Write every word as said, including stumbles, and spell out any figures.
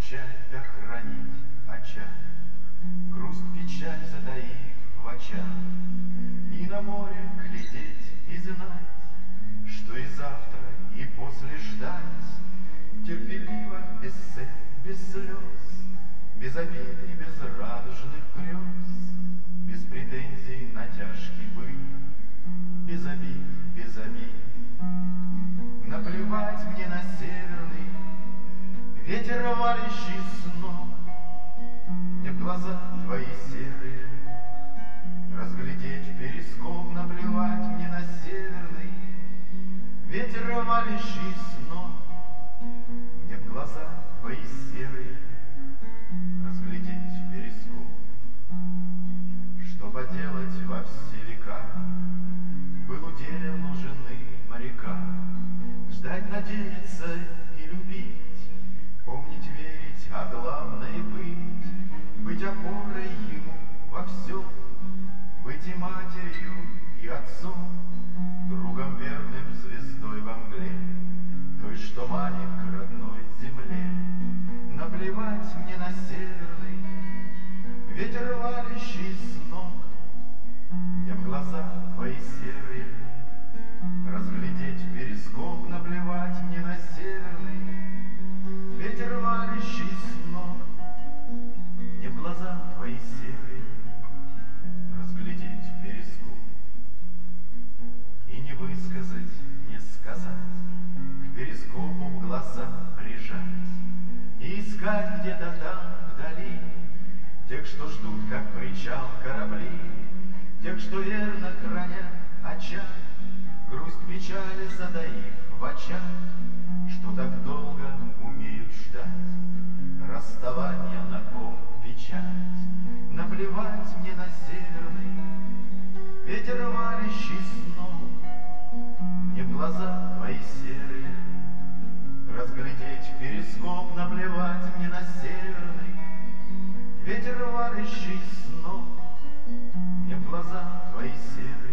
печаль да хранить очаг, грусть печаль затаив в очах, и на море глядеть и знать, что и завтра, и после ждать, терпеливо, без цен, без слез, без обид и без радужных грез, без претензий на тяжкий быт, без обид, без обид. Наплевать мне на северный ветер, валящий с ног, мне в глаза твои серые разглядеть в перископ. Наплевать мне на северный ветер, валящий с ног, мне в глаза твои серые разглядеть в перископ. Что поделать во все века был удел у жены моряка, ждать, надеяться и любить, помнить, верить, а главное быть, быть опорой ему во всем, быть и матерью, и отцом, другом верным, звездой во мгле, той, что манит к родной земле. Наплевать мне на северный ветер, валящий с ног, мне в глаза твои серые разглядеть в перископ. Наплевать мне на северный ветер, валящий с ног, мне в глаза твои серые разглядеть в перископ. И не высказать, не сказать, к перископу в глаза прижать, и искать где-то там вдали тех, что ждут, как причал корабли, тех, что верно хранят очаг, грусть печали затаив в очах, что так долго умеют ждать расставания, на ком печать. Наплевать мне на северный ветер, валящий с ног, мне в глаза твои серые разглядеть в перископ. Наплевать мне на северный ветер, валящий с ног, мне в глаза твои серые